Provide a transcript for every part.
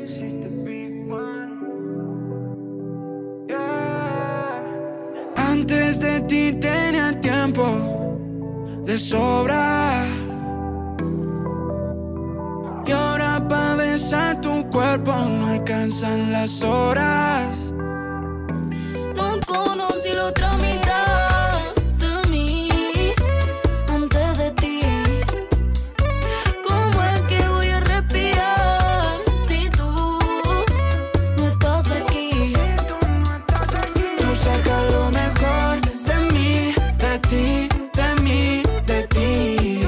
Antes de ti tenía tiempo de sobra, y ahora pa' besar tu cuerpo no alcanzan las horas. No conocí la otra mitad de mí antes de ti. ¿Cómo es que voy a respirar si tú no estás aquí? Tú sacas lo mejor de mí, de ti, de mí, de ti.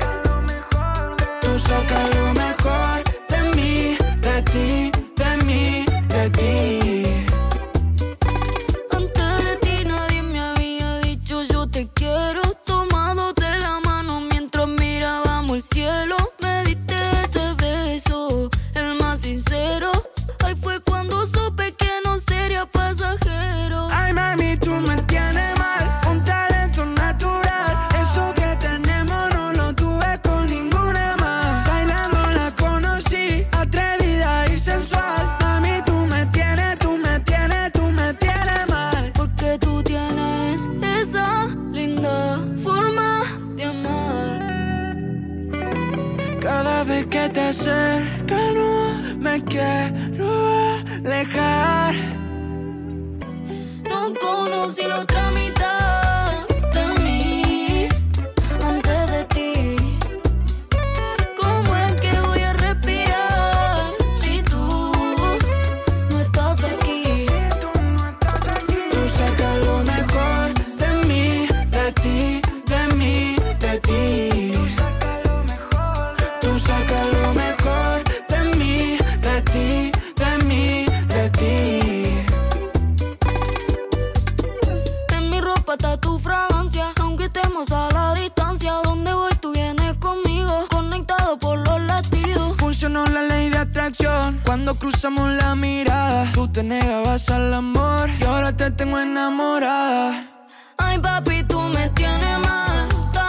Tú sacas lo mejor de mí, de ti, de mí, de ti. Antes de ti nadie me había dicho yo te quiero. Tomándote la mano mientras mirábamos el cielo. Me diste ese beso, el más sincero. Ahí fue cuando supe que no sería pasajero. Ay, mami, tú me tienes mal, un talento natural. Eso que tenemos no lo tuve con ninguna más. Bailando la conocí, atrevida y sensual. Mami, tú me tienes, tú me tienes, tú me tienes mal. Porque tú tienes esa linda forma de amar. Cada vez que te acercas no me quiero alejar. No conocí la otra mitad de mí antes de ti. ¿Cómo es que voy a respirar si tú no estás aquí? Tú sacas lo mejor de mí, de ti, de mí, de ti. Tú sacas lo mejor de mí, de ti, de mí, de ti. En mi ropa está tu fragancia, aunque estemos a la distancia. Donde voy tú vienes conmigo, conectado por los latidos. Funcionó la ley de atracción cuando cruzamos la mirada. Tú te negabas al amor y ahora te tengo enamorada. Ay papi, tú me tienes mal.